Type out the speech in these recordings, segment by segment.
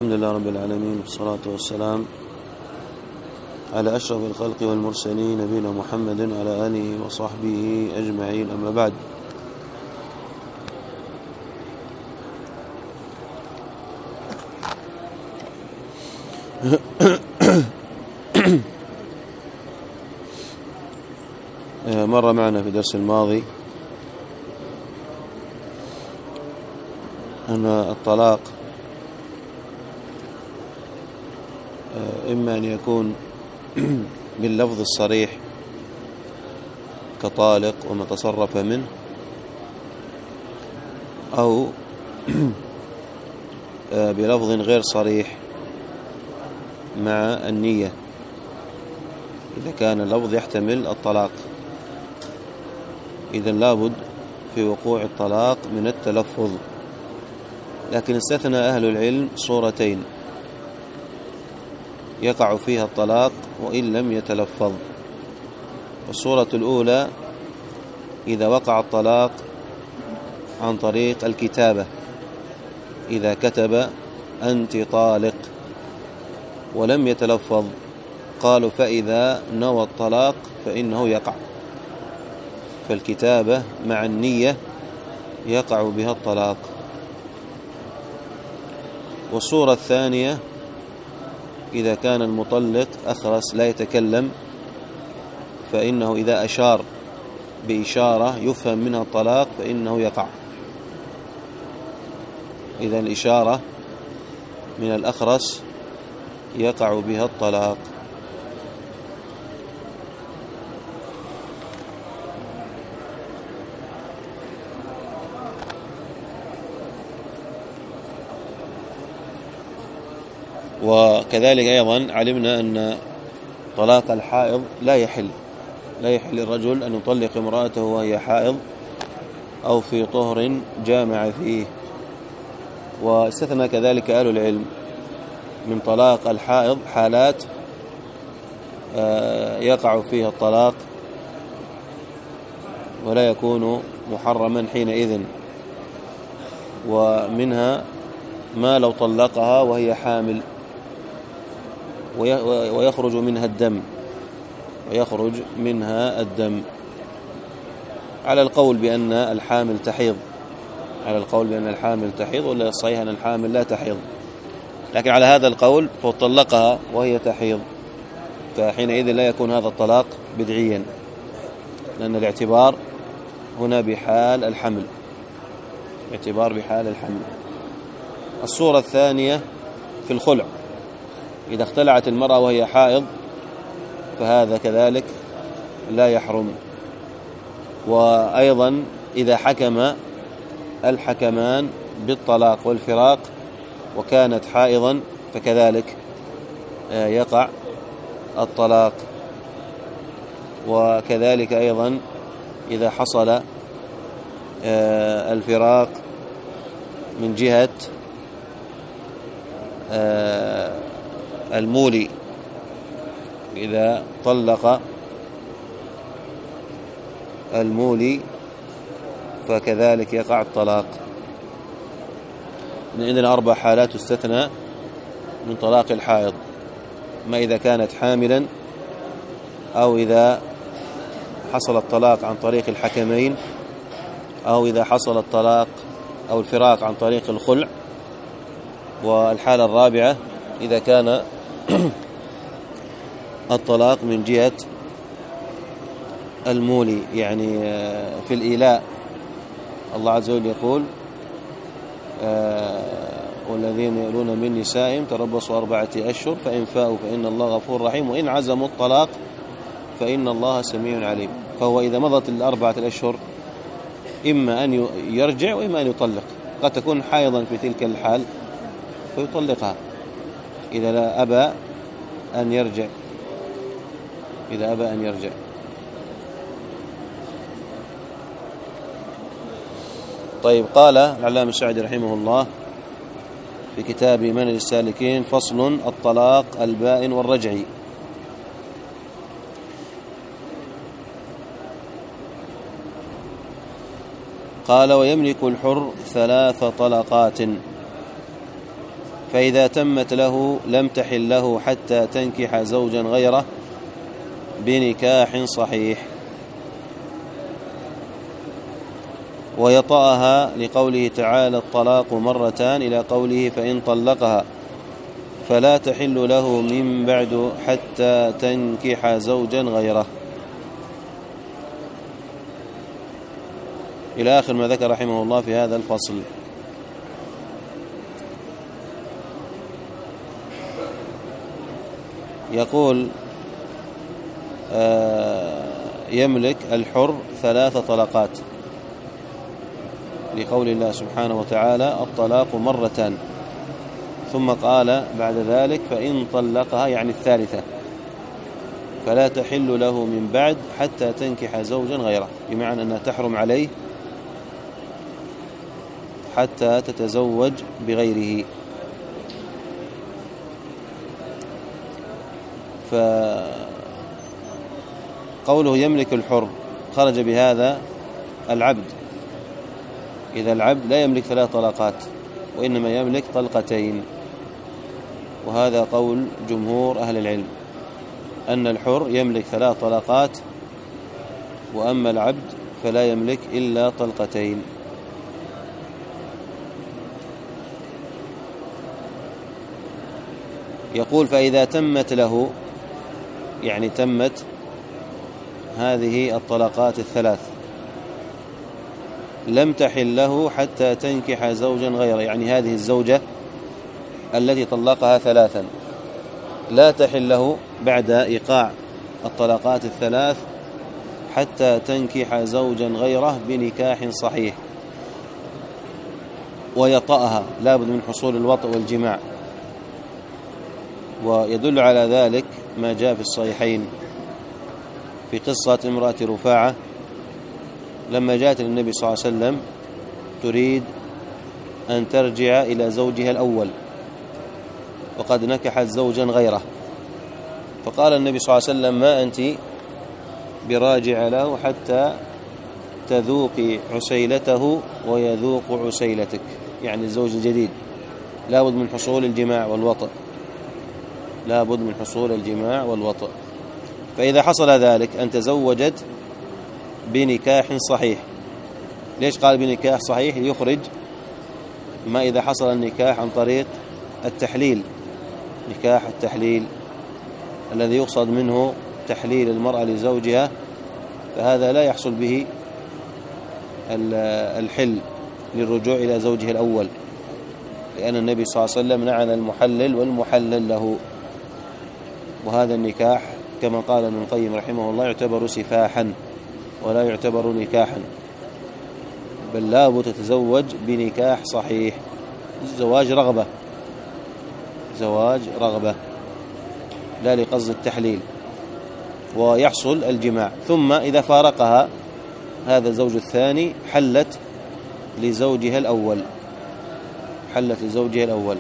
الحمد لله رب العالمين، والصلاة والسلام على أشرف الخلق والمرسلين نبينا محمد وعلى آله وصحبه أجمعين، أما بعد. مر معنا في الدرس الماضي أن الطلاق إما أن يكون باللفظ الصريح كطالق وما تصرف منه، أو بلفظ غير صريح مع النية إذا كان اللفظ يحتمل الطلاق. إذن لابد في وقوع الطلاق من التلفظ، لكن استثنى أهل العلم صورتين يقع فيها الطلاق وإن لم يتلفظ. الصورة الأولى إذا وقع الطلاق عن طريق الكتابة، إذا كتب أنت طالق ولم يتلفظ، قالوا فإذا نوى الطلاق فإنه يقع، فالكتابة مع النية يقع بها الطلاق. والصورة الثانية إذا كان المطلق أخرس لا يتكلم، فإنه إذا أشار بإشارة يفهم منها الطلاق فإنه يقع. إذا الإشارة من الأخرس يقع بها الطلاق. وكذلك أيضا علمنا أن طلاق الحائض لا يحل للرجل أن يطلق امرأته وهي حائض أو في طهر جامع فيه. واستثنى كذلك أهل العلم من طلاق الحائض حالات يقع فيها الطلاق ولا يكون محرما حينئذ، ومنها ما لو طلقها وهي حامل ويخرج منها الدم على القول بأن الحامل تحيض، ولا الصحيح أن الحامل لا تحيض، لكن على هذا القول فطلقها وهي تحيض، فحينئذ لا يكون هذا الطلاق بدعيا، لأن الاعتبار هنا بحال الحمل. الصورة الثانية في الخلع، إذا اختلعت المرأة وهي حائض فهذا كذلك لا يحرم. وأيضا إذا حكم الحكمان بالطلاق والفراق وكانت حائضا فكذلك يقع الطلاق. وكذلك أيضا إذا حصل الفراق من جهة المولي، إذا طلق المولي فكذلك يقع الطلاق. عندنا 4 حالات تستثنى من طلاق الحائض: ما إذا كانت حاملا، أو إذا حصل الطلاق عن طريق الحكمين، أو إذا حصل الطلاق أو الفراق عن طريق الخلع. والحالة الرابعة إذا كان الطلاق من جهة المولي، يعني في الإيلاء. الله عز وجل يقول: والذين يؤلون من نسائهم تربصوا 4 أشهر فإن فاءوا فإن الله غفور رحيم وإن عزموا الطلاق فإن الله سميع عليم. فهو إذا مضت 4 أشهر إما أن يرجع وإما أن يطلق. قد تكون حائضا في تلك الحال فيطلقها إذا لا أبى أن يرجع. طيب، قال العلامة السعدي رحمه الله في كتاب منهج السالكين: فصل: الطلاق البائن والرجعي. قال: ويملك الحر 3 طلقات، فإذا تمت له لم تحل له حتى تنكح زوجا غيره بنكاح صحيح. ويطأها لقوله تعالى الطلاق مرتان إلى قوله فإن طلقها فلا تحل له من بعد حتى تنكح زوجا غيره، إلى آخر ما ذكر رحمه الله في هذا الفصل. يقول يملك الحر 3 طلقات لقول الله سبحانه وتعالى الطلاق مرتان، ثم قال بعد ذلك فإن طلقها يعني الثالثة فلا تحل له من بعد حتى تنكح زوجا غيره، بمعنى أنها تحرم عليه حتى تتزوج بغيره. فقوله يملك الحر خرج بهذا العبد، إذا العبد لا يملك 3 طلقات وإنما يملك طلقتين، وهذا قول جمهور أهل العلم أن الحر يملك 3 طلقات، وأما العبد فلا يملك إلا طلقتين. يقول فإذا تمت له، يعني تمت هذه الطلقات ال3، لم تحل له حتى تنكح زوجا غيره، يعني هذه الزوجة التي طلقها 3 لا تحل له بعد إيقاع الطلقات ال3 حتى تنكح زوجا غيره بنكاح صحيح. ويطأها، لا بد من حصول الوطء والجماع، ويدل على ذلك ما جاء في الصحيحين في قصة امرأة رفاعة لما جاءت للنبي صلى الله عليه وسلم تريد أن ترجع إلى زوجها الأول وقد نكحت زوجا غيره، فقال النبي صلى الله عليه وسلم ما أنت براجع له حتى تذوقي عسيلته ويذوق عسيلتك، يعني الزوج الجديد لا بد من حصول الجماع والوطء، لا بد من حصول الجماع والوطء. فإذا حصل ذلك أن تزوجت بنكاح صحيح. ليش قال بنكاح صحيح؟ ليخرج ما إذا حصل النكاح عن طريق التحليل، نكاح التحليل الذي يقصد منه تحليل المرأة لزوجها، فهذا لا يحصل به الحل للرجوع إلى زوجه الأول، لأن النبي صلى الله عليه وسلم لعن المحلل والمحلل له. وهذا النكاح كما قال ابن القيم رحمه الله يعتبر سفاحا ولا يعتبر نكاحا، بل لا تتزوج بنكاح صحيح، زواج رغبة، زواج رغبة لا لقصد التحليل، ويحصل الجماع. ثم إذا فارقها هذا الزوج الثاني حلت لزوجها الأول، حلت لزوجها الأول.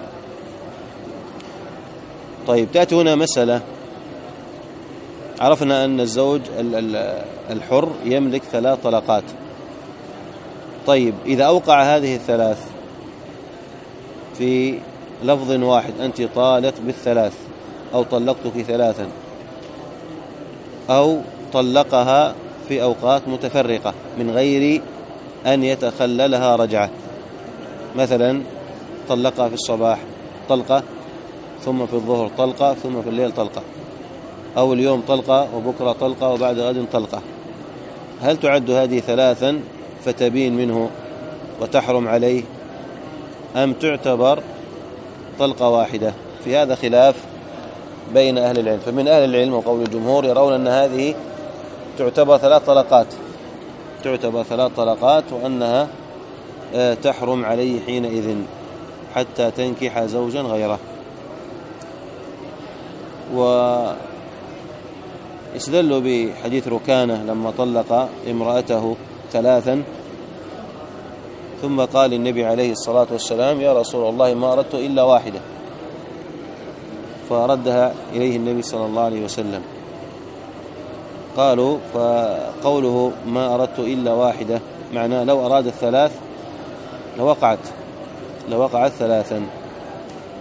طيب تأتي هنا مسألة، عرفنا أن الزوج الحر يملك 3 طلقات. طيب إذا أوقع هذه ال3 في لفظ واحد، أنت طالق بال3 أو طلقتك 3، أو طلقها في أوقات متفرقة من غير أن يتخللها رجعة، مثلا طلقها في الصباح طلقة، ثم في الظهر طلقة، ثم في الليل طلقة، أو اليوم طلقة وبكرة طلقة وبعد غد طلقة، هل تعد هذه 3 فتبين منه وتحرم عليه، أم تعتبر طلقة واحدة؟ في هذا خلاف بين أهل العلم. فمن أهل العلم وقول الجمهور يرون أن هذه تعتبر 3 طلقات، تعتبر 3 طلقات، وأنها تحرم عليه حينئذ حتى تنكح زوجا غيره. واستدلوا بحديث ركانة لما طلق امرأته 3 ثم قال النبي عليه الصلاة والسلام يا رسول الله ما أردت إلا واحدة، فردها إليه النبي صلى الله عليه وسلم. قالوا فقوله ما أردت إلا واحدة معناه لو أراد 3 لوقعت 3،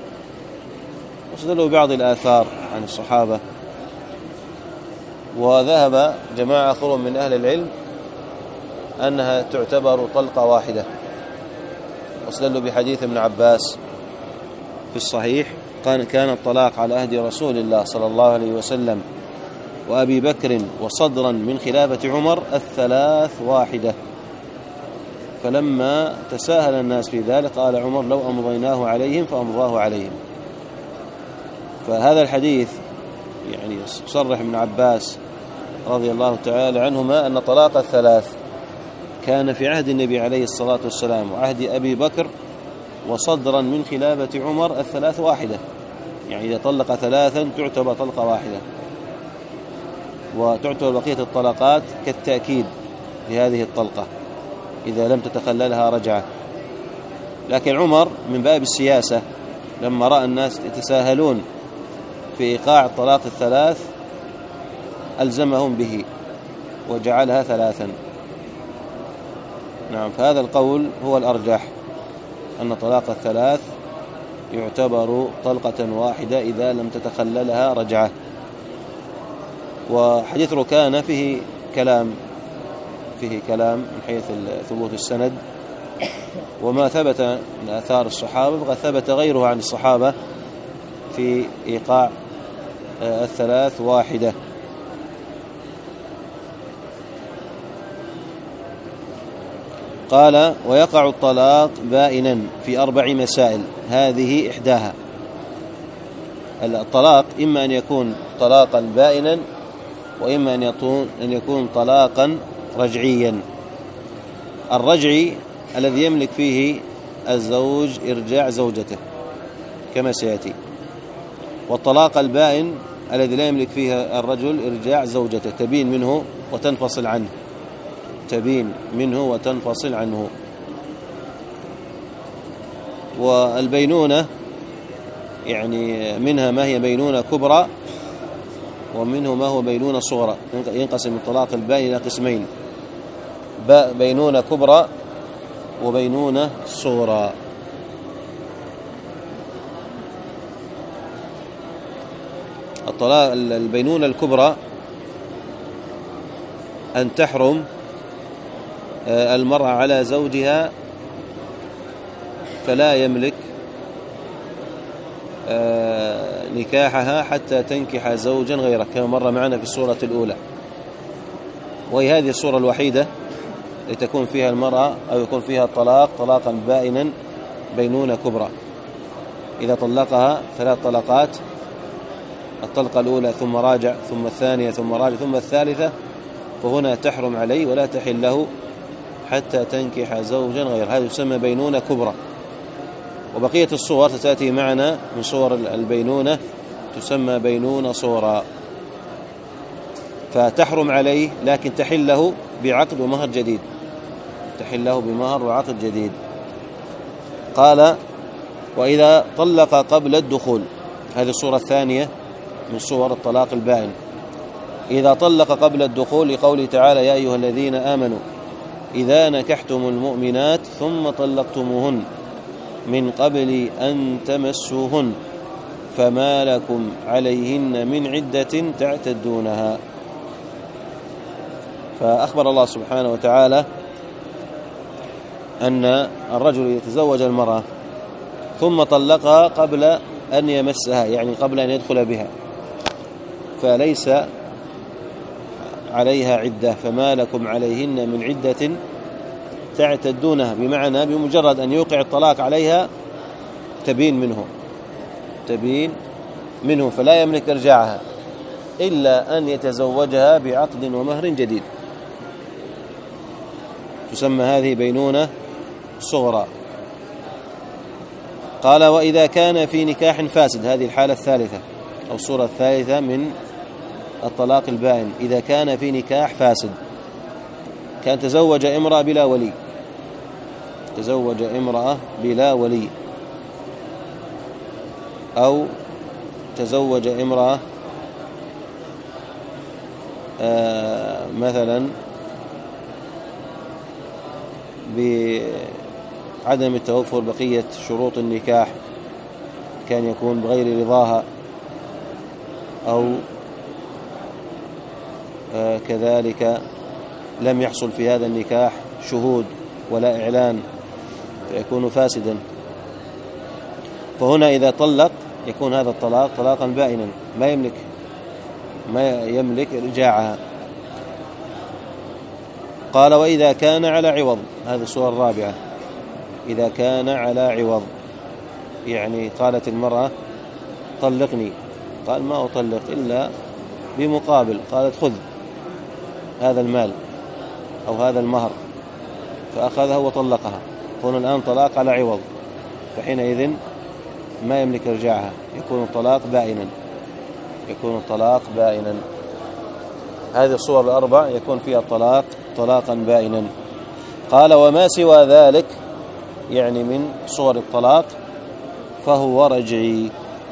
واستدلوا ببعض الآثار عن الصحابة. وذهب جماعة آخرون من أهل العلم أنها تعتبر طلقة واحدة، واستدلوا بحديث ابن عباس في الصحيح كان الطلاق على عهد رسول الله صلى الله عليه وسلم وأبي بكر وصدرا من خلافة عمر الثلاث واحدة، فلما تساهل الناس في ذلك قال عمر لو أمضيناه عليهم فأمضاه عليهم. فهذا الحديث يعني صرح ابن عباس رضي الله تعالى عنهما أن طلاق الثلاث كان في عهد النبي عليه الصلاة والسلام وعهد أبي بكر وصدرا من خلافة عمر الثلاث واحدة، يعني إذا طلق ثلاثا تعتبر طلقة واحدة، وتعتبر بقية الطلقات كالتأكيد لهذه الطلقة إذا لم تتخللها رجعة. لكن عمر من باب السياسة لما رأى الناس يتساهلون في إيقاع الطلاق الثلاث ألزمهم به وجعلها ثلاثا. نعم، فهذا القول هو الأرجح أن طلاق الثلاث يعتبر طلقة واحدة إذا لم تتخللها رجعة. وحديث ركانة فيه كلام من حيث ثبوت السند، وما ثبت من آثار الصحابة فقد ثبت غيره عن الصحابة في إيقاع الثلاث واحدة. قال ويقع الطلاق بائنا في 4 مسائل، هذه إحداها. الطلاق إما أن يكون طلاقا بائنا وإما أن يكون طلاقا رجعيا. الرجعي الذي يملك فيه الزوج إرجاع زوجته كما سيأتي، والطلاق البائن الذي لا يملك فيه الرجل إرجاع زوجته، تبين منه وتنفصل عنه. والبينونة يعني منها ما هي بينونة كبرى ومنه ما هو بينونة صغرى. ينقسم الطلاق البائن إلى قسمين: بينونة كبرى وبينونة صغرى. البينونة الكبرى أن تحرم المرأة على زوجها فلا يملك نكاحها حتى تنكح زوجا غيره كما مر معنا في السورة الأولى، وهي هذه الصورة الوحيدة لتكون فيها المرأة أو يكون فيها الطلاق طلاقا بائنا بينونة كبرى. إذا طلقها 3 طلقات، الطلقة الأولى ثم راجع ثم الثانية ثم راجع ثم الثالثة، فهنا تحرم عليه ولا تحل له حتى تنكح زوجا غيره. هذا يسمى بينونة كبرى. وبقية الصور ستأتي معنا من صور البينونة تسمى بينونة صغرى. فتحرم عليه لكن تحله بعقد ومهر جديد، وعقد جديد. قال وإذا طلق قبل الدخول، هذه الصورة الثانية من صور الطلاق البائن. إذا طلق قبل الدخول لقوله تعالى يا أيها الذين آمنوا إذا نكحتم المؤمنات ثم طلقتموهن من قبل أن تمسوهن فما لكم عليهن من عدة تعتدونها. فأخبر الله سبحانه وتعالى أن الرجل يتزوج المرأة ثم طلقها قبل أن يمسها، يعني قبل أن يدخل بها، فليس عليها عدة. فما لكم عليهن من عدة تعتدونها، بمعنى بمجرد أن يوقع الطلاق عليها تبين منه فلا يملك إرجاعها إلا أن يتزوجها بعقد ومهر جديد. تسمى هذه بينونة صغرى. قال وإذا كان في نكاح فاسد، هذه الحالة الثالثة أو الصورة الثالثة من الطلاق البائن. إذا كان في نكاح فاسد، كان تزوج امرأة بلا ولي، أو تزوج امرأة مثلا بعدم التوفر بقية شروط النكاح كان يكون بغير رضاها، أو كذلك لم يحصل في هذا النكاح شهود ولا إعلان فيكون فاسدا. فهنا إذا طلق يكون هذا الطلاق طلاقا بائنا، ما يملك إرجاعها. قال وإذا كان على عوض، هذه الصورة الرابعة، إذا كان على عوض، يعني قالت المرأة طلقني، قال ما أطلق إلا بمقابل، قالت خذ هذا المال أو هذا المهر، فأخذها وطلقها، فهنا الآن طلاق على عوض، فحينئذ ما يملك إرجاعها، يكون الطلاق بائنا. هذه الصور الأربع يكون فيها الطلاق طلاقا بائنا. قال وما سوى ذلك، يعني من صور الطلاق، فهو رجعي.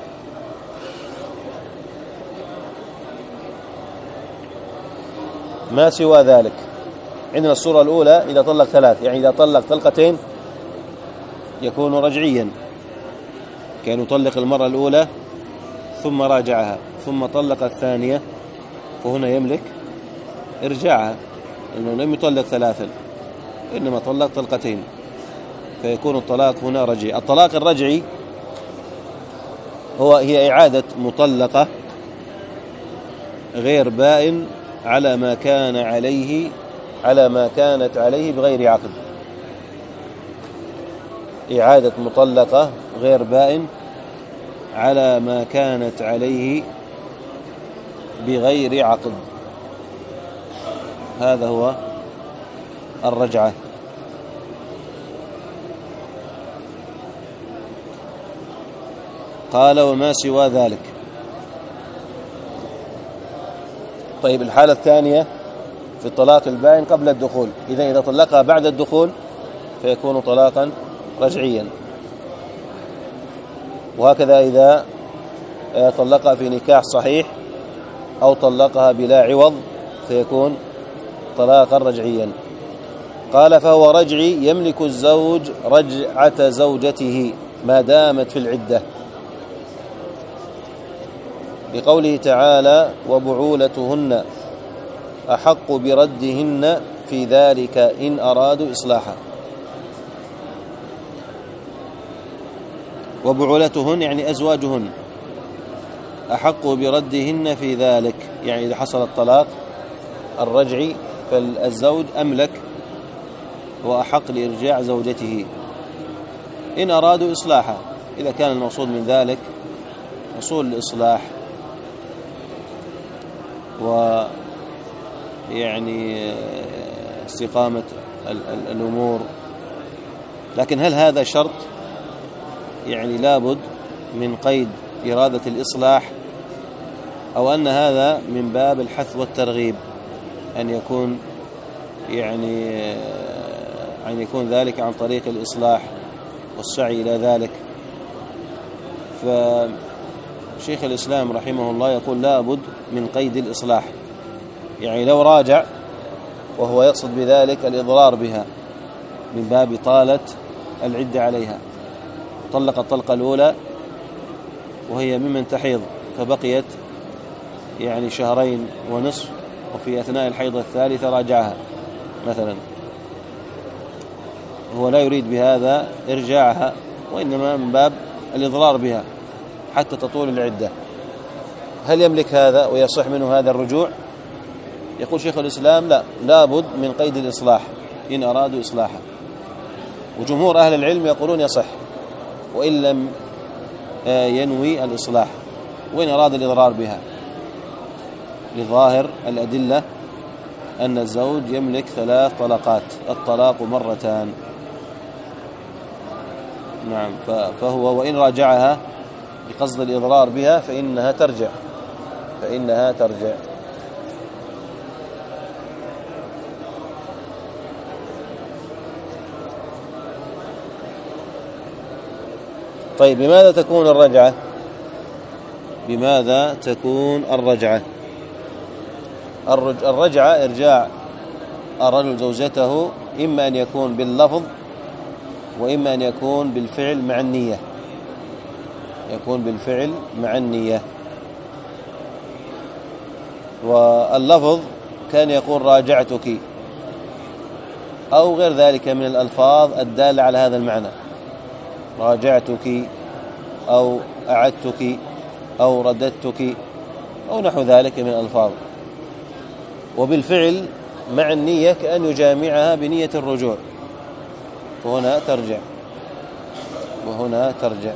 ما سوى ذلك، عندنا الصورة الأولى إذا طلق ثلاث، يعني إذا طلق طلقتين يكون رجعيا، كان يطلق المرة الأولى ثم راجعها ثم طلق الثانية، فهنا يملك إرجاعها، لأنه لم يطلق ثلاثا إنما طلق طلقتين، فيكون الطلاق هنا رجعي. الطلاق الرجعي هي إعادة مطلقة غير بائن على ما كانت عليه بغير عقد. إعادة مطلقة غير بائن على ما كانت عليه بغير عقد، هذا هو الرجعة. قال وما سوى ذلك. طيب الحالة الثانية في الطلاق البائن قبل الدخول، إذا طلقها بعد الدخول فيكون طلاقا رجعيا، وهكذا إذا طلقها في نكاح صحيح أو طلقها بلا عوض فيكون طلاقا رجعيا. قال فهو رجعي يملك الزوج رجعة زوجته ما دامت في العدة، بقوله تعالى وبعولتهن أحق بردهن في ذلك إن أرادوا إصلاحا. وبعولتهن يعني أزواجهن، أحق بردهن في ذلك، يعني إذا حصل الطلاق الرجعي فالزوج أملك وأحق لإرجاع زوجته إن أرادوا إصلاحا، إذا كان المقصود من ذلك حصول الإصلاح ويعني استقامة الأمور. لكن هل هذا شرط؟ يعني لابد من قيد إرادة الإصلاح، أو أن هذا من باب الحث والترغيب، أن يكون ذلك عن طريق الإصلاح والسعي إلى ذلك. فشيخ الإسلام رحمه الله يقول لابد من قيد الإصلاح، يعني لو راجع وهو يقصد بذلك الإضرار بها من باب طالة العدة عليها، طلق الطلقة الأولى وهي ممن تحيض فبقيت يعني 2.5 شهر، وفي أثناء الحيض الثالثة راجعها مثلا، هو لا يريد بهذا إرجاعها، وإنما من باب الإضرار بها حتى تطول العدة، هل يملك هذا ويصح منه هذا الرجوع؟ يقول شيخ الإسلام لا، لابد من قيد الإصلاح إن أرادوا إصلاحا، وجمهور أهل العلم يقولون يصح وإن لم ينوي الإصلاح، وإن أراد الإضرار بها، لظاهر الأدلة أن الزوج يملك 3 طلقات، الطلاق 2 مرات. نعم، فهو وإن راجعها بقصد الإضرار بها فإنها ترجع. طيب بماذا تكون الرجعة؟ الرجعة إرجاع الرجل زوجته إما أن يكون باللفظ وإما أن يكون بالفعل مع النية. يكون بالفعل مع النية. واللفظ كان يقول راجعتك أو غير ذلك من الألفاظ الدالة على هذا المعنى، راجعتك أو أعدتك أو رددتك أو نحو ذلك من الألفاظ. وبالفعل مع النية كأن يجامعها بنية الرجوع، وهنا ترجع وهنا ترجع.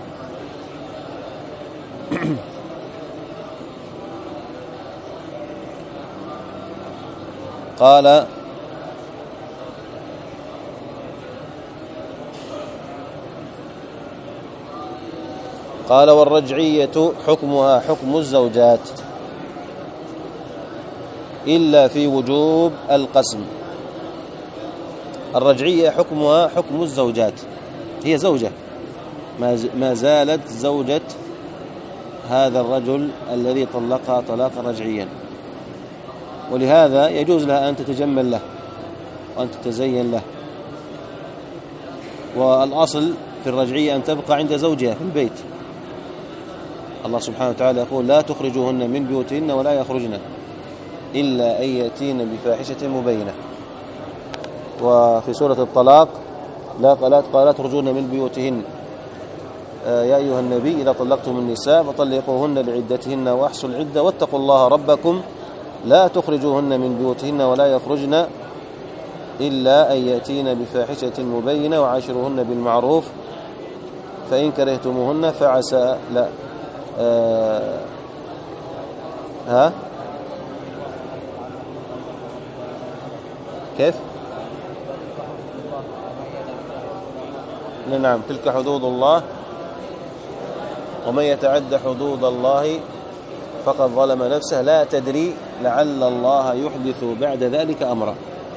قال والرجعية حكمها حكم الزوجات إلا في وجوب القسم. الرجعية حكمها حكم الزوجات، هي زوجة ما زالت زوجة هذا الرجل الذي طلقها طلاقا رجعيا، ولهذا يجوز لها أن تتجمل له وأن تتزين له. والأصل في الرجعية أن تبقى عند زوجها في البيت. الله سبحانه وتعالى يقول لا تخرجوهن من بيوتهن ولا يخرجن إلا أن يأتين بفاحشة مبينة. وفي سورة الطلاق لا تخرجون من بيوتهن يا أيها النبي إذا طلقتم النساء فطلقوهن لعدتهن وأحصوا العدة واتقوا الله ربكم لا تخرجوهن من بيوتهن ولا يخرجن إلا أن يأتين بفاحشة مبينة وعاشروهن بالمعروف فإن كرهتموهن فعسى لا كيف؟ نعم، تلك حدود الله ومن يتعد حدود الله فقد ظلم نفسه لا تدري لعل الله يحدث بعد ذلك أمرا.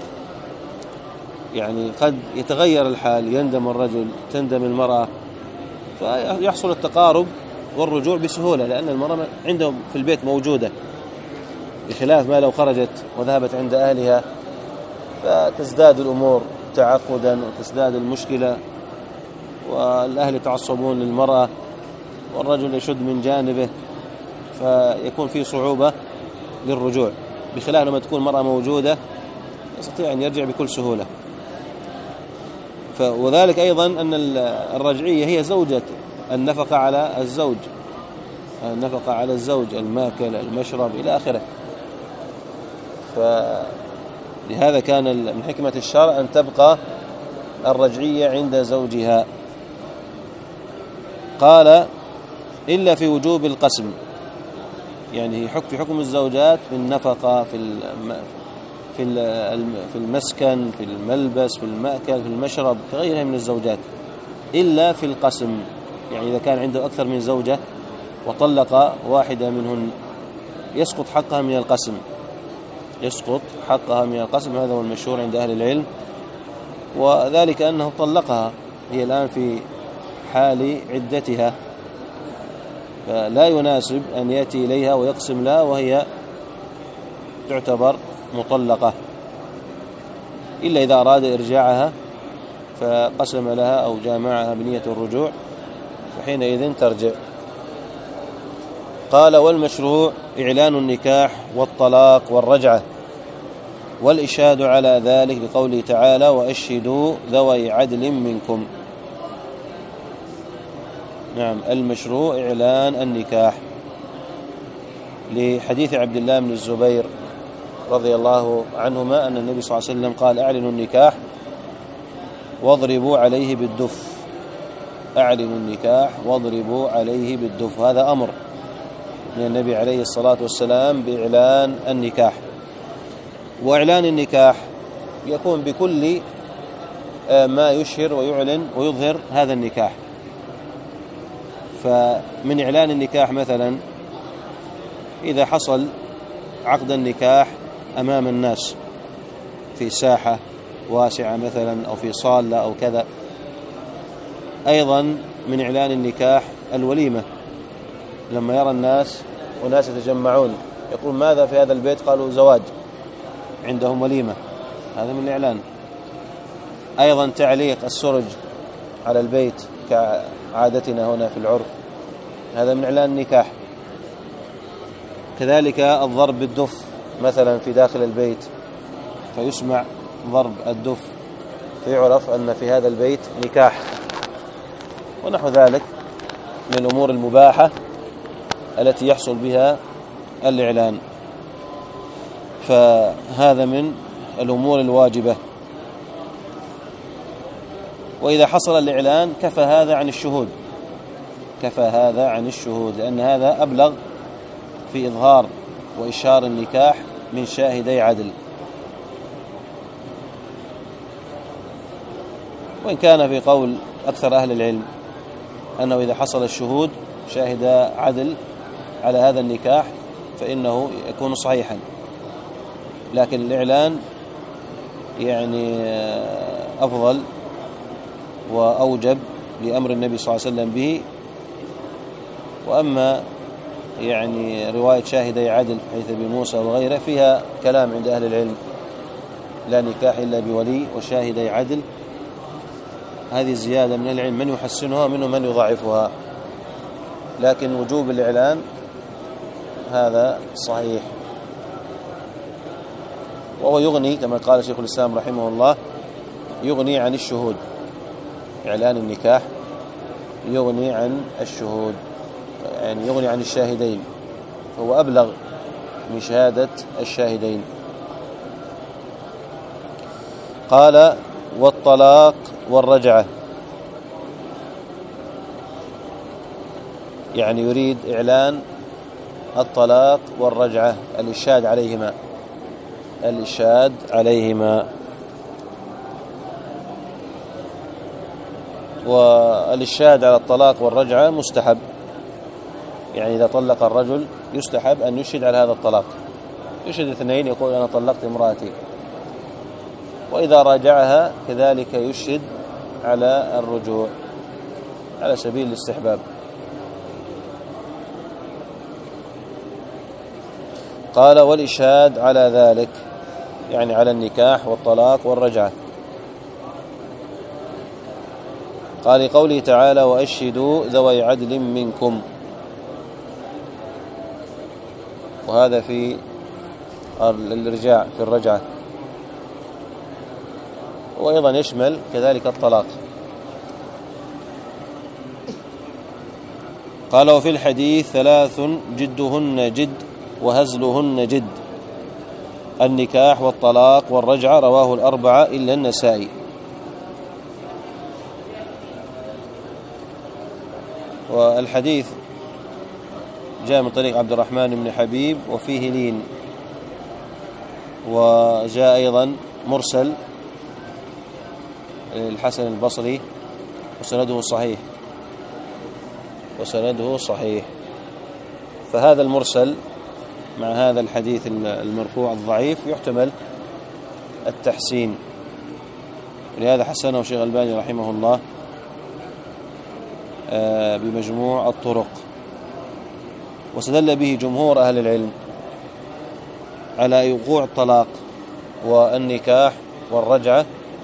يعني قد يتغير الحال، يندم الرجل تندم المرأة، فيحصل التقارب والرجوع بسهولة، لأن المرأة عندهم في البيت موجودة، بخلاف ما لو خرجت وذهبت عند أهلها فتزداد الأمور تعقدا وتزداد المشكلة، والأهل يتعصبون للمرأة والرجل يشد من جانبه، فيكون في صعوبة للرجوع، بخلاف لما تكون المرأة موجودة يستطيع أن يرجع بكل سهولة. وذلك أيضا أن الرجعية هي زوجة النفقة على الزوج، النفقة على الزوج، الماكل المشرب إلى آخره. فلهذا كان من حكمة الشرع أن تبقى الرجعية عند زوجها. قال إلا في وجوب القسم، يعني في حكم الزوجات في النفقة، في المسكن، في الملبس، في المأكل، في المشرب، كغيرها من الزوجات، إلا في القسم. يعني إذا كان عنده أكثر من زوجة وطلق واحدة منهن يسقط حقها من القسم، يسقط حقها من القسم. هذا هو المشهور عند أهل العلم، وذلك أنه طلقها، هي الآن في حال عدتها، فلا يناسب أن يأتي إليها ويقسم لها وهي تعتبر مطلقة، إلا إذا أراد إرجاعها فقسم لها أو جامعها بنية الرجوع، فحينئذ ترجع. قال والمشروع إعلان النكاح والطلاق والرجعة والإشهاد على ذلك لقوله تعالى وأشهدوا ذوي عدل منكم. نعم، المشروع إعلان النكاح لحديث عبد الله بن الزبير رضي الله عنهما أن النبي صلى الله عليه وسلم قال أعلنوا النكاح واضربوا عليه بالدف، أعلنوا النكاح واضربوا عليه بالدف. هذا أمر من النبي عليه الصلاة والسلام بإعلان النكاح. وإعلان النكاح يكون بكل ما يشهر ويعلن ويظهر هذا النكاح. فمن إعلان النكاح مثلا إذا حصل عقد النكاح أمام الناس في ساحة واسعة مثلا أو في صالة أو كذا. أيضا من إعلان النكاح الوليمة، لما يرى الناس وناس يتجمعون يقول ماذا في هذا البيت؟ قالوا زواج، عندهم وليمة، هذا من الإعلان. أيضا تعليق السرج على البيت كعادتنا هنا في العرف، هذا من إعلان النكاح. كذلك الضرب بالدف مثلا في داخل البيت، فيسمع ضرب الدف فيعرف أن في هذا البيت نكاح، ونحو ذلك من الأمور المباحة التي يحصل بها الإعلان. فهذا من الأمور الواجبة. وإذا حصل الإعلان كفى هذا عن الشهود، كفى هذا عن الشهود، لأن هذا أبلغ في إظهار وإشهار النكاح من شاهدي عدل. وإن كان في قول أكثر أهل العلم أنه إذا حصل الشهود شاهد عدل على هذا النكاح فإنه يكون صحيحا، لكن الإعلان يعني أفضل وأوجب لأمر النبي صلى الله عليه وسلم به. وأما يعني رواية شاهدي عدل حيث أبي موسى وغيره فيها كلام عند أهل العلم، لا نكاح إلا بولي وشاهدي عدل، هذه زيادة من العلم من يحسنها ومنهم من يضعفها، لكن وجوب الإعلان هذا صحيح. وهو يغني كما قال شيخ الإسلام رحمه الله، يغني عن الشهود، إعلان النكاح يغني عن الشهود، يعني يغني عن الشاهدين، فهو أبلغ من شهادة الشاهدين. قال والطلاق والرجعة، يعني يريد إعلان الطلاق والرجعة، الإشهاد عليهما، الإشهاد عليهما. والإشهاد على الطلاق والرجعة مستحب، يعني إذا طلق الرجل يستحب أن يشهد على هذا الطلاق، يشهد اثنين يقول أنا طلقت امرأتي، وإذا راجعها كذلك يشهد على الرجوع على سبيل الاستحباب. قال والإشهاد على ذلك، يعني على النكاح والطلاق والرجعة. قال قوله تعالى وأشهدوا ذوي عدل منكم، وهذا في الرجاع في الرجعة، وأيضا يشمل كذلك الطلاق. قال وفي الحديث 3 جدهن جد وهزلهن جد، النكاح والطلاق والرجعة، رواه الأربعة إلا النسائي. والحديث جاء من طريق عبد الرحمن بن حبيب وفيه لين، وجاء أيضا مرسل الحسن البصري وسنده صحيح، وسنده صحيح. فهذا المرسل مع هذا الحديث المرفوع الضعيف يحتمل التحسين، ولهذا حسنه الشيخ الألباني رحمه الله بمجموع الطرق. واستدل به جمهور أهل العلم على وقوع الطلاق والنكاح والرجعة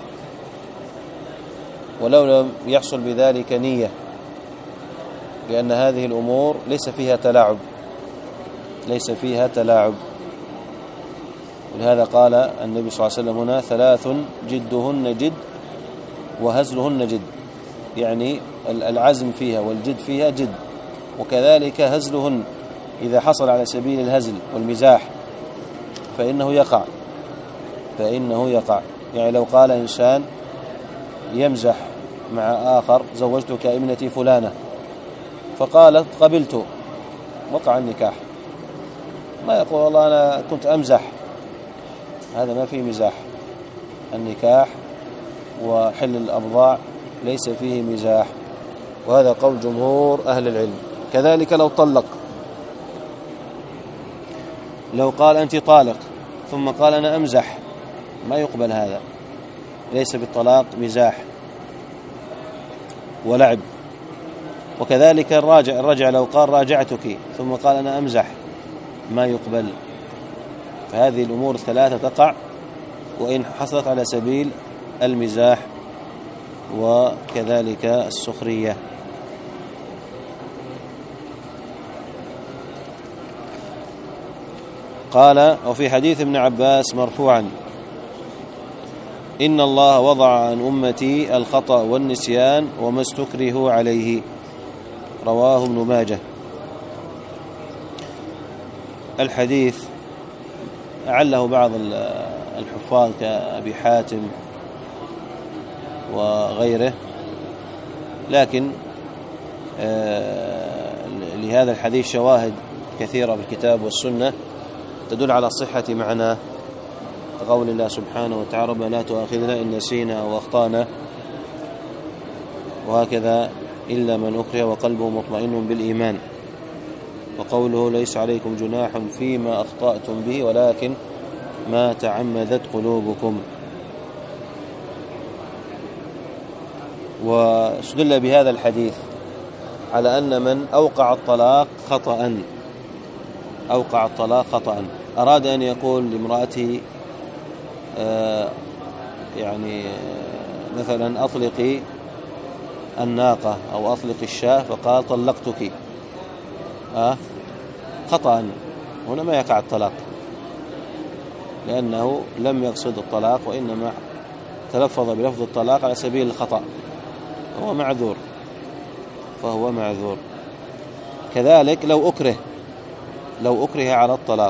ولو لم يحصل بذلك نية، لأن هذه الأمور ليس فيها تلاعب، ليس فيها تلاعب. ولهذا قال النبي صلى الله عليه وسلم هنا 3 جدهن جد وهزلهن جد، يعني العزم فيها والجد فيها جد. وكذلك هزلهن إذا حصل على سبيل الهزل والمزاح فإنه يقع، فإنه يقع. يعني لو قال إنسان يمزح مع آخر زوجتك ابنتي فلانة، فقالت قبلت، وقع النكاح. ما يقول والله أنا كنت أمزح، هذا ما فيه مزاح. النكاح وحل الأبضاع ليس فيه مزاح، وهذا قول جمهور أهل العلم. كذلك لو طلق، لو قال أنت طالق ثم قال أنا أمزح، ما يقبل هذا، ليس بالطلاق مزاح ولعب. وكذلك الرجع لو قال راجعتك ثم قال أنا أمزح، ما يقبل. فهذه الأمور الثلاثة تقع وإن حصلت على سبيل المزاح وكذلك السخرية. قال: وفي حديث ابن عباس مرفوعا: إن الله وضع عن أمتي الخطأ والنسيان وما استكرهوا عليه. رواه ابن ماجه. الحديث أعله بعض الحفاظ كأبي حاتم وغيره، لكن لهذا الحديث شواهد كثيرة بالكتاب والسنة تدل على صحة معناه، قول الله سبحانه وتعالى: ربنا لا تؤاخذنا إن نسينا أو أخطأنا، وهكذا إلا من أكره وقلبه مطمئن بالإيمان، وقوله: ليس عليكم جناح فيما أخطأتم به ولكن ما تعمدت قلوبكم. واستدل بهذا الحديث على أن من أوقع الطلاق خطأ أراد أن يقول لامرأته يعني مثلا أطلقي الناقة أو أطلق الشاة، فقال: طلقتك، خطأ. هنا ما يقع الطلاق، لأنه لم يقصد الطلاق، وإنما تلفظ بلفظ الطلاق على سبيل الخطأ، فهو معذور. كذلك لو أكره على الطلاق،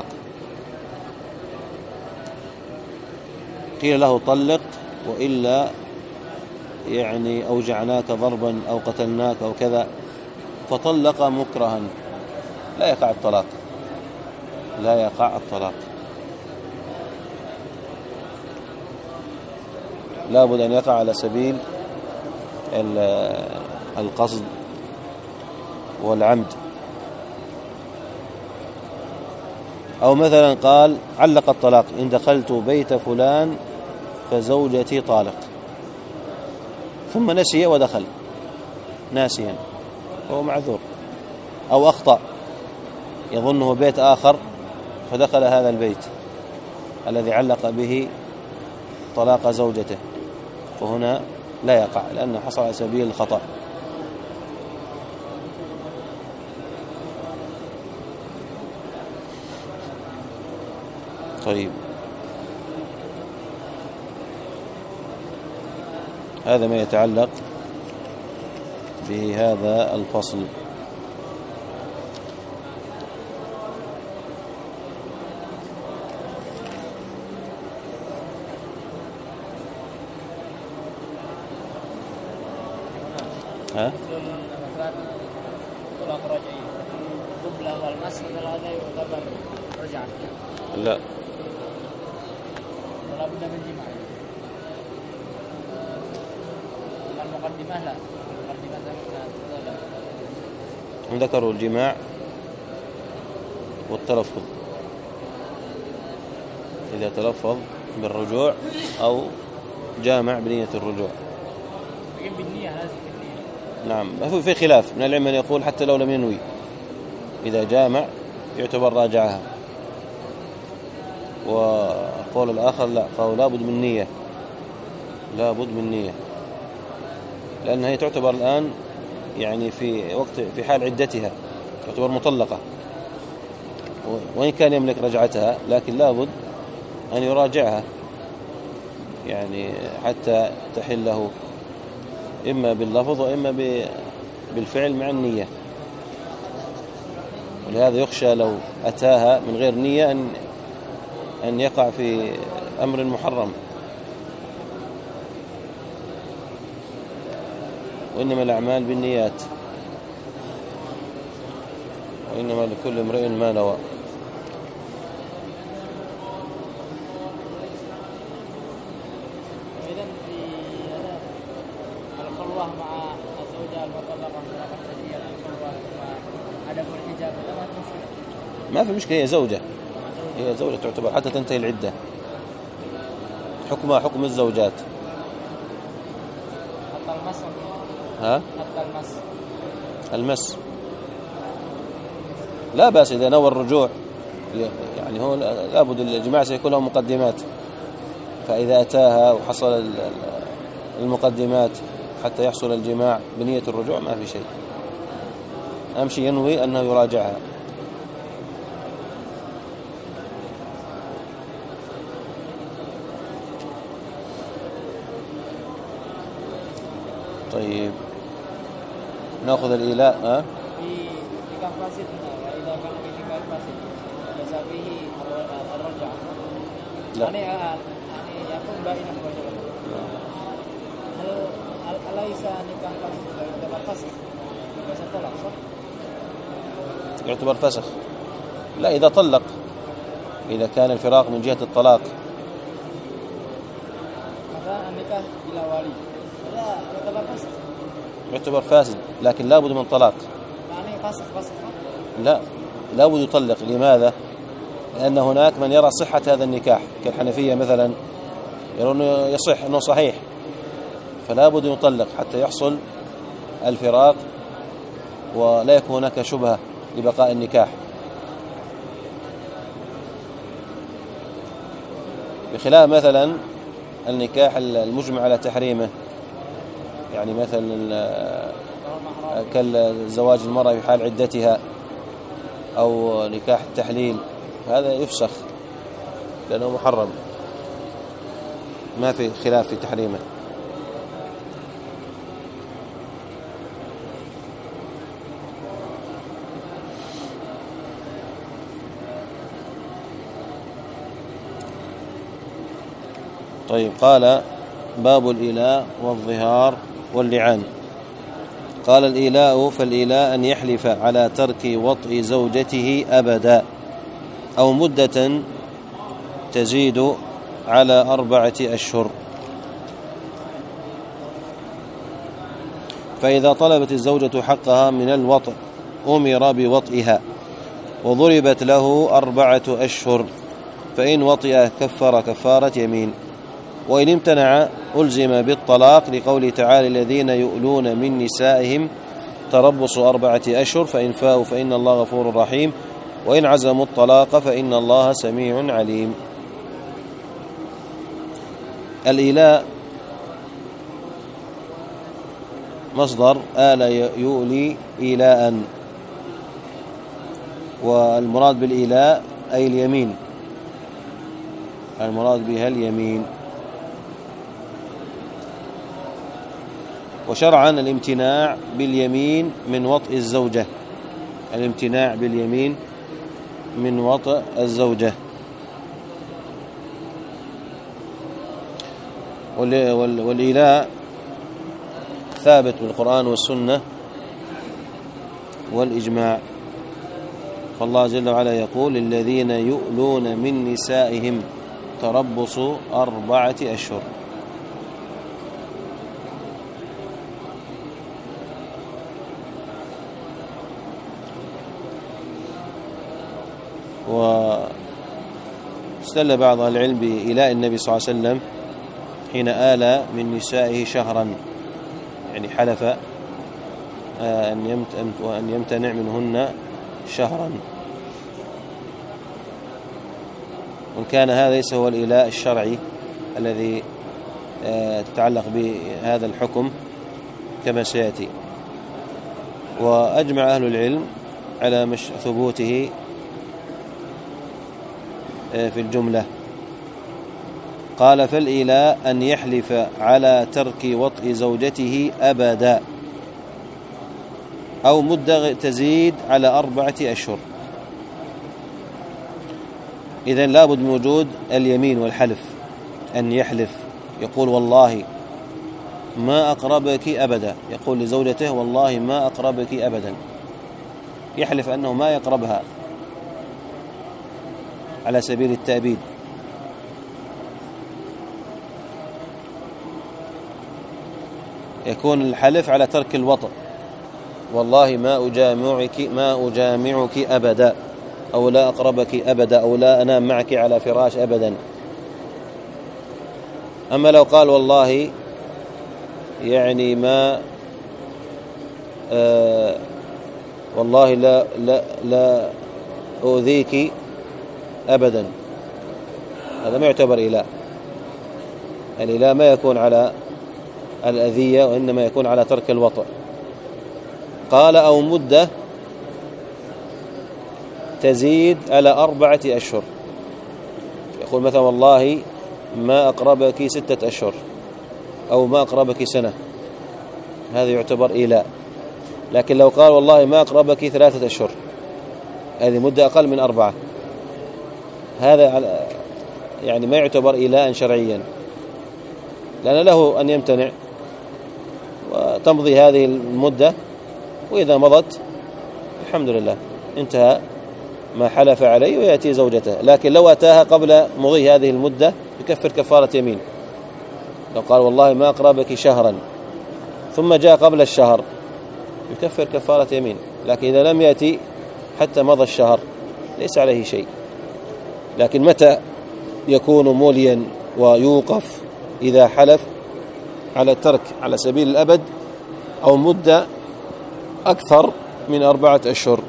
قيل له: طلق وإلا يعني أوجعناك ضربا أو قتلناك أو كذا، فطلق مكرها، لا يقع الطلاق. لابد أن يقع على سبيل القصد والعمد. أو مثلا قال: علق الطلاق: إن دخلت بيت فلان فزوجتي طالق، ثم نسي ودخل ناسيا، فهو معذور. أو أخطأ يظنه بيت آخر فدخل هذا البيت الذي علق به طلاق زوجته، فهنا لا يقع، لأنه حصل على سبيل الخطأ. طيب، هذا ما يتعلق بهذا الفصل. طلاق رجعي قبل والمس هذا يعتبر رجعة؟ لا، ولا بد من جماع. المقدمة لا، هم ذكروا الجماع والتلفظ، إذا تلفظ بالرجوع أو جامع بنية الرجوع. بالنية لازم. نعم، في خلاف من العلم من يقول حتى لو لم ينوي، إذا جامع يعتبر راجعها، وقول الآخر لا، قال لابد من نية، لأنها هي تعتبر الآن يعني في حال عدتها تعتبر مطلقة، وإن كان يملك رجعتها، لكن لابد أن يراجعها يعني حتى تحل له، إما باللفظ وإما بالفعل مع النية. ولهذا يخشى لو أتاها من غير نية أن يقع في أمر محرم، وإنما الأعمال بالنيات، وإنما لكل امرئ ما نوى. مع الزوجة المطلقة عدم الحجاب ما في مشكلة، هي زوجة تعتبر حتى تنتهي العدة، حكمها حكم الزوجات. حتى المس لا بأس إذا نوى الرجوع، يعني هو لابد الجماع سيكون له مقدمات، فإذا أتاها وحصل المقدمات حتى يحصل الجماع بنية الرجوع ما في شيء، أهم شيء ينوي أنه يراجعها. طيب نأخذ الإيلاء. في nikah fasid وإذا كان في nikah fasid ليس فيه الرجعة لا. يعني يكون بائنا مباشرة. هل أليس nikah fasid يعتبر فسخ؟ ليس طلاق صح؟ يعتبر فسخ؟ لا، إذا طلق، إذا كان الفراق من جهة الطلاق. مثلا النكاح بلا ولي لا يعتبر فسخ. يعتبر فاسد، لكن لا بد من طلاق. يعني فسخ لا، لا بد يطلق. لماذا؟ لأن هناك من يرى صحة هذا النكاح كالحنفية مثلا، يرون يصح أنه صحيح، فلا بد يطلق حتى يحصل الفراق ولا يكون هناك شبهة لبقاء النكاح، بخلاف مثلا النكاح المجمع على تحريمه، يعني مثلا كالزواج المرأة في حال عدتها أو نكاح التحليل، هذا يفسخ لأنه محرم، ما في خلاف في تحريمه. طيب، قال باب الإيلاء والظهار واللعان. قال الإيلاء: فالإيلاء أن يحلف على ترك وطء زوجته أبدا أو مدة تزيد على 4 أشهر، فإذا طلبت الزوجة حقها من الوطء أمر بوطئها وضربت له 4 أشهر، فإن وطئ كفر كفارة يمين، وإن امتنع ألزم بالطلاق، لقوله تعالى: الذين يؤلون من نسائهم تربص 4 أشهر، فإن فاءوا فإن الله غفور رحيم، وإن عزموا الطلاق فإن الله سميع عليم. الإيلاء مصدر آل يؤلي إيلاء، والمراد بالإيلاء أي اليمين، المراد بها اليمين. وشرعا الامتناع باليمين من وطء الزوجة، الامتناع باليمين من وطء الزوجة. والإيلاء ثابت بالقرآن والسنة والإجماع، فالله جل وعلا يقول: الذين يؤلون من نسائهم تربص 4 أشهر. واستدل بعض أهل العلم بإيلاء النبي صلى الله عليه وسلم حين آل من نسائه شهرا، يعني حلف أن يمتنع منهن شهرا، وإن كان هذا ليس هو الإيلاء الشرعي الذي تتعلق بهذا الحكم كما سيأتي. وأجمع أهل العلم على ثبوته في الجملة. قال: فالإيلاء أن يحلف على ترك وطء زوجته أبدا أو مدة تزيد على 4 أشهر. إذن لابد من وجود اليمين والحلف، أن يحلف يقول: والله ما أقربك أبدا، يقول لزوجته: والله ما أقربك أبدا، يحلف أنه ما يقربها على سبيل التأبيد. يكون الحلف على ترك الوطء: والله ما أجامعك أبدا، أو لا أقربك أبدا، أو لا أنام معك على فراش أبدا. أما لو قال: والله يعني ما والله لا أؤذيك أبدا، هذا ما يعتبر إيلاء. الإيلاء ما يكون على الأذية، وإنما يكون على ترك الوطء. قال: أو مدة تزيد على 4 أشهر، يقول مثلا: والله ما أقربك 6 أشهر، أو ما أقربك سنة، هذا يعتبر إيلاء. لكن لو قال والله ما أقربك 3 أشهر، هذه مدة أقل من 4، هذا يعني ما يعتبر إيلاء شرعيا، لأن له أن يمتنع وتمضي هذه المدة، وإذا مضت الحمد لله انتهى ما حلف عليه ويأتي زوجته. لكن لو أتاها قبل مضي هذه المدة يكفر كفارة يمين. لو قال والله ما أقربك شهرا ثم جاء قبل الشهر يكفر كفارة يمين. لكن إذا لم يأتي حتى مضى الشهر ليس عليه شيء. لكن متى يكون موليا ويوقف؟ إذا حلف على الترك على سبيل الأبد أو مدة أكثر من 4 أشهر.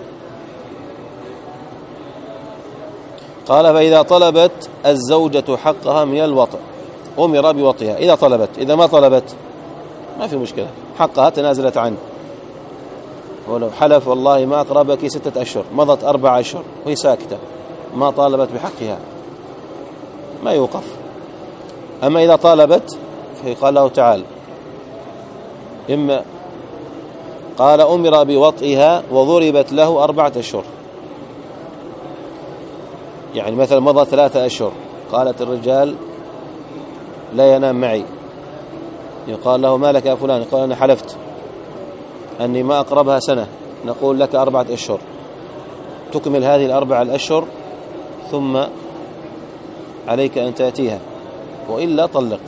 قال فإذا طلبت الزوجة حقها من الوطء أمر بوطئها. إذا طلبت، إذا ما طلبت ما في مشكلة، حقها تنازلت عنه. ولو حلف والله ما أقربك 6 أشهر، مضت 4 أشهر وهي ساكتة ما طالبت بحقها ما يوقف. أما إذا طالبت فيقال له تعال، إما قال أمر بوطئها وضربت له 4 أشهر، يعني مثلا مضى 3 أشهر قالت الرجال لا ينام معي، يقال له ما لك يا فلان؟ قال أنا حلفت أني ما أقربها سنة. نقول لك 4 أشهر، تكمل هذه 4 الأشهر ثم عليك أن تأتيها وإلا طلق.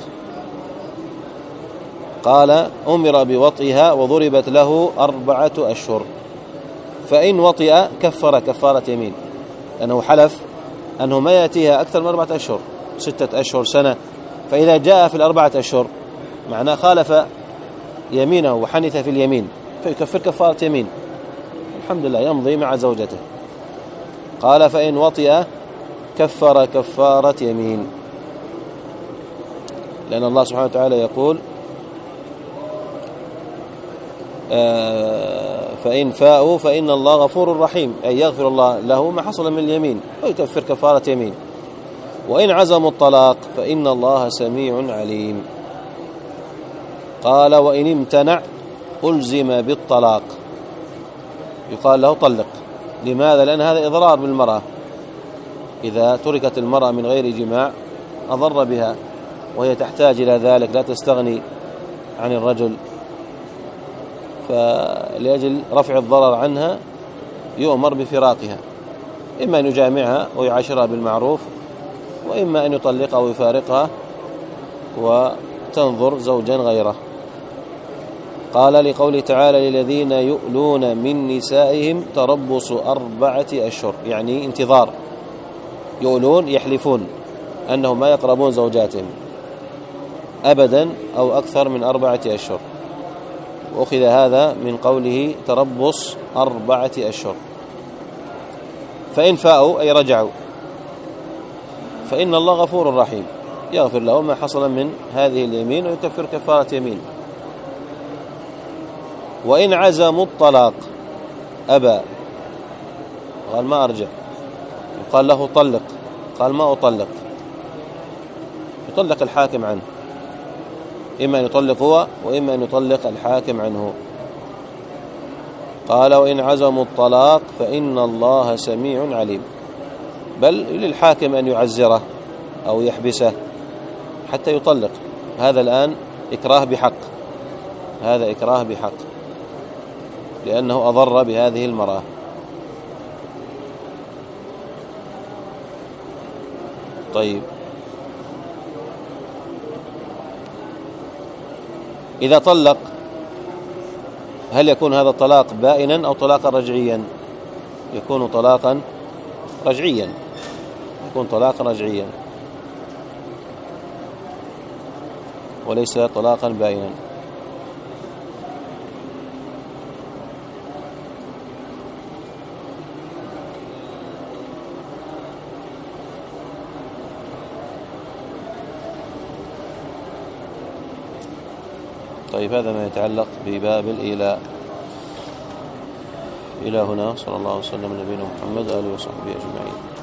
قال أمر بوطئها وضربت له 4 أشهر، فإن وطئ كفر كفارة يمين، أنه حلف أنه ما يأتيها أكثر من 4 أشهر، 6 أشهر، سنة. فإذا جاء في 4 أشهر معناه خالف يمينه وحنث في اليمين فيكفر كفارة يمين، الحمد لله يمضي مع زوجته. قال فإن وطئ كفر كفارة يمين، لأن الله سبحانه وتعالى يقول فإن فاءوا فإن الله غفور رحيم، أي يغفر الله له ما حصل من اليمين ويكفر كفارة يمين. وإن عزموا الطلاق فإن الله سميع عليم. قال وإن امتنع ألزم بالطلاق، يقال له طلق. لماذا؟ لأن هذا إضرار بالمرأة، إذا تركت المرأة من غير جماع أضر بها وهي تحتاج إلى ذلك، لا تستغني عن الرجل، فلأجل رفع الضرر عنها يؤمر بفراقها، إما أن يجامعها ويعاشرها بالمعروف، وإما أن يطلقها ويفارقها وتنظر زوجا غيره. قال لقوله تعالى للذين يؤلون من نسائهم تربص 4 أشهر، يعني انتظار. يؤلون يحلفون أنهم ما يقربون زوجاتهم أبدا أو أكثر من 4 أشهر، وأخذ هذا من قوله تربص 4 أشهر. فإن فاءوا أي رجعوا فإن الله غفور رحيم، يغفر لهم ما حصل من هذه اليمين ويكفر كفارة يمين. وإن عزموا الطلاق أبى، قال ما أرجع، قال له طلق، قال ما أطلق، يطلق الحاكم عنه، إما أن يطلق هو وإما أن يطلق الحاكم عنه. قال وإن عزموا الطلاق فإن الله سميع عليم، بل للحاكم أن يعزره أو يحبسه حتى يطلق. هذا الآن إكراه بحق، هذا إكراه بحق لأنه أضر بهذه المرأة. طيب إذا طلق هل يكون هذا الطلاق بائنا أو طلاقا رجعيا؟ يكون طلاقا رجعيا، يكون طلاقا رجعيا وليس طلاقا بائنا. طيب هذا ما يتعلق بباب الإيلاء. إلى هنا، صلى الله وسلم على نبينا محمد وآله وصحبه أجمعين.